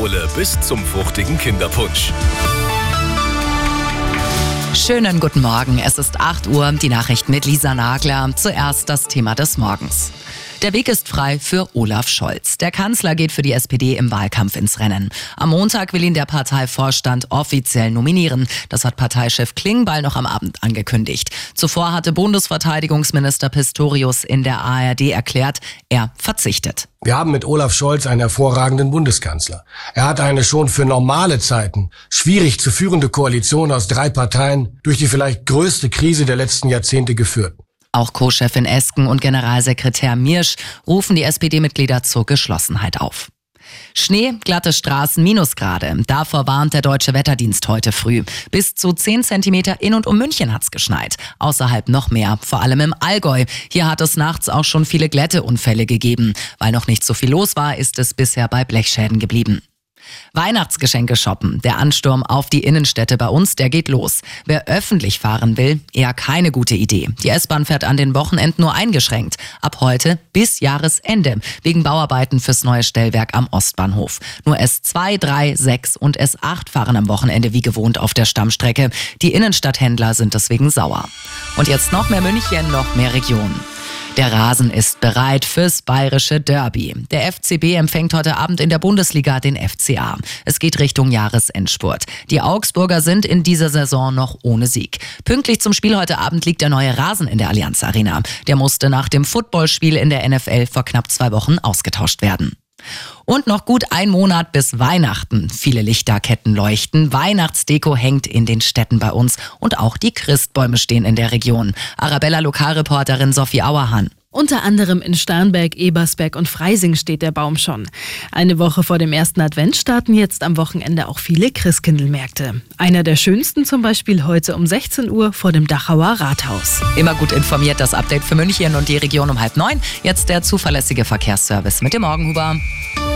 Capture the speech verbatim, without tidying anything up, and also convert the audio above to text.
Schokolade bis zum fruchtigen Kinderpunsch. Schönen guten Morgen, es ist acht Uhr, die Nachrichten mit Lisa Nagler. Zuerst das Thema des Morgens. Der Weg ist frei für Olaf Scholz. Der Kanzler geht für die S P D im Wahlkampf ins Rennen. Am Montag will ihn der Parteivorstand offiziell nominieren. Das hat Parteichef Klingbeil noch am Abend angekündigt. Zuvor hatte Bundesverteidigungsminister Pistorius in der A R D erklärt, er verzichtet. Wir haben mit Olaf Scholz einen hervorragenden Bundeskanzler. Er hat eine schon für normale Zeiten schwierig zu führende Koalition aus drei Parteien durch die vielleicht größte Krise der letzten Jahrzehnte geführt. Auch Co-Chefin Esken und Generalsekretär Miersch rufen die S P D-Mitglieder zur Geschlossenheit auf. Schnee, glatte Straßen, Minusgrade. Davor warnt der Deutsche Wetterdienst heute früh. Bis zu zehn Zentimeter in und um München hat's geschneit. Außerhalb noch mehr, vor allem im Allgäu. Hier hat es nachts auch schon viele Glätteunfälle gegeben. Weil noch nicht so viel los war, ist es bisher bei Blechschäden geblieben. Weihnachtsgeschenke shoppen. Der Ansturm auf die Innenstädte bei uns, der geht los. Wer öffentlich fahren will, eher keine gute Idee. Die S-Bahn fährt an den Wochenenden nur eingeschränkt. Ab heute bis Jahresende. Wegen Bauarbeiten fürs neue Stellwerk am Ostbahnhof. Nur S zwei, drei, sechs und S acht fahren am Wochenende wie gewohnt auf der Stammstrecke. Die Innenstadthändler sind deswegen sauer. Und jetzt noch mehr München, noch mehr Region. Der Rasen ist bereit fürs bayerische Derby. Der F C B empfängt heute Abend in der Bundesliga den F C A. Es geht Richtung Jahresendspurt. Die Augsburger sind in dieser Saison noch ohne Sieg. Pünktlich zum Spiel heute Abend liegt der neue Rasen in der Allianz Arena. Der musste nach dem Footballspiel in der N F L vor knapp zwei Wochen ausgetauscht werden. Und noch gut ein Monat bis Weihnachten. Viele Lichterketten leuchten, Weihnachtsdeko hängt in den Städten bei uns und auch die Christbäume stehen in der Region. Arabella-Lokalreporterin Sophie Auerhahn. Unter anderem in Starnberg, Ebersberg und Freising steht der Baum schon. Eine Woche vor dem ersten Advent starten jetzt am Wochenende auch viele Christkindlmärkte. Einer der schönsten zum Beispiel heute um sechzehn Uhr vor dem Dachauer Rathaus. Immer gut informiert, das Update für München und die Region um halb neun. Jetzt der zuverlässige Verkehrsservice mit dem Morgenhuber.